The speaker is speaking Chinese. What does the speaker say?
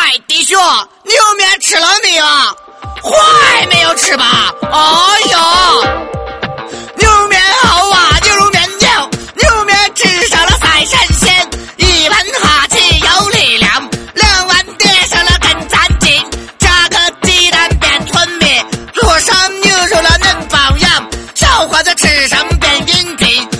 嗨，弟兄，牛面吃了没有？还没有吃吧？哎呦，牛面好啊，牛肉面牛，牛面吃上了赛神仙，一碗哈气有力量，2碗叠上了更赞劲，炸个鸡蛋变春米，做上牛肉了能保养，小伙子吃上变饮品。